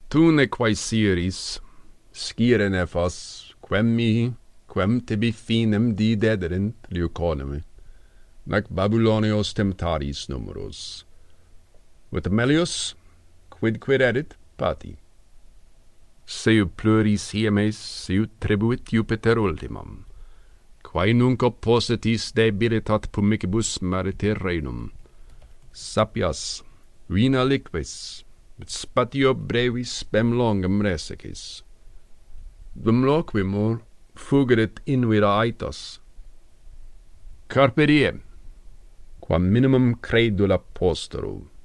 Tu nequae Siris, scire nefas, quem mihi, quem tibi finem dederent Leuconome, nec Babylonios temptaris numerus. With Melius, quid erit pati. Seu pluris hiemes, seu tribuit Jupiter ultimam, quae nunc oppositis debilitat pumicibus meriter renum. Sapias, vina liquis, et spatio brevis spem longum resicis. Dum loquimur fugerit invida aetas. Carpe diem, quam minimum credula posteru.